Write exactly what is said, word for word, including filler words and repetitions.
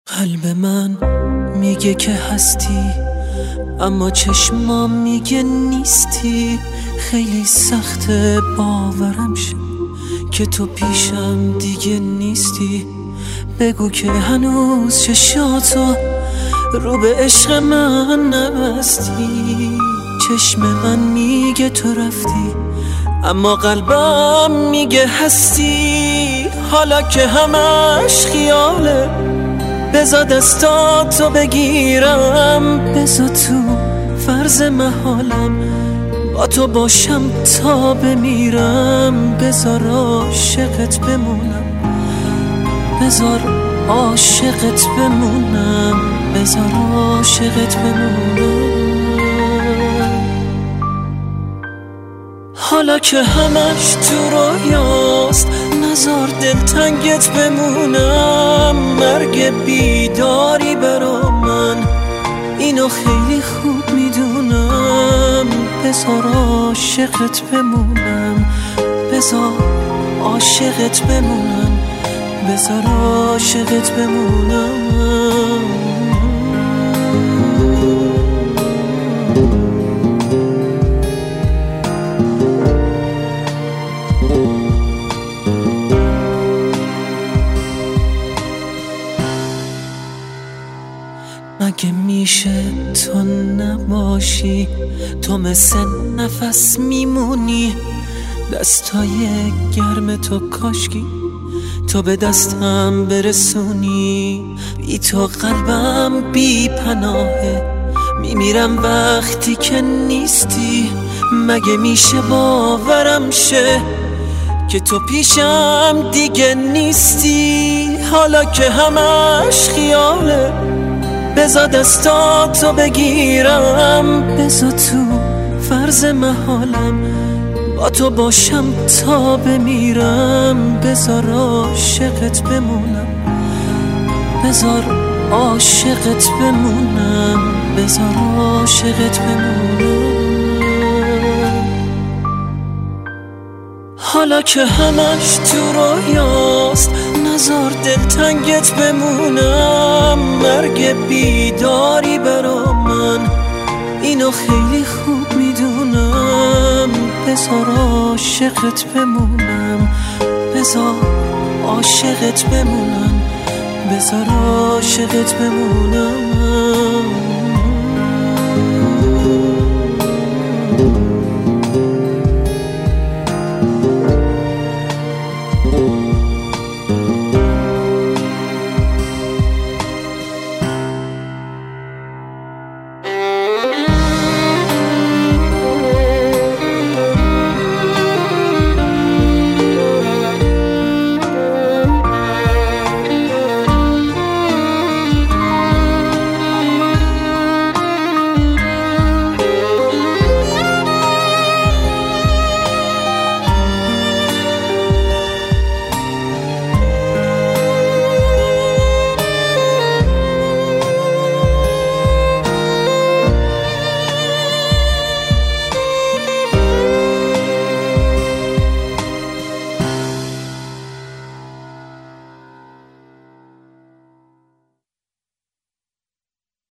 قلب من میگه که هستی، اما چشمام میگه نیستی. خیلی سخته باورم شه که تو پیشم دیگه نیستی. بگو که هنوز چشاتو رو به عشق من نبستی. چشم من میگه تو رفتی، اما قلبم میگه هستی. حالا که همش خیاله، بذار دستاتو بگیرم، بذار تو فرض محالم با تو باشم تا بمیرم. بذار عاشقت بمونم، بذار عاشقت بمونم، بذار عاشقت بمونم. حالا که همش تو رویاست، نذار دلتنگت بمونم. مرگ بیداری برا من، اینو خیلی خوب میدونم. بذار عاشقت بمونم، بذار عاشقت بمونم، بذار عاشقت بمونم. مگه میشه تو نباشی؟ تو مثل نفس میمونی. دستای گرم تو کاشکی تو به دستم برسونی. بی تو قلبم بی پناهه، میمیرم وقتی که نیستی. مگه میشه باورم شه که تو پیشم دیگه نیستی؟ حالا که همش خیاله، بذار دستاتو بگیرم، بذار تو فرض محالم با تو باشم تا بمیرم. بذار عاشقت بمونم، بذار عاشقت بمونم، بذار عاشقت بمونم. حالا که همش تو رویاست، نذار دلتنگت بمونم. مرگ بیداری برا من، اینو خیلی خوب میدونم. بذار عاشقت بمونم، بذار عاشقت بمونم، بذار عاشقت بمونم.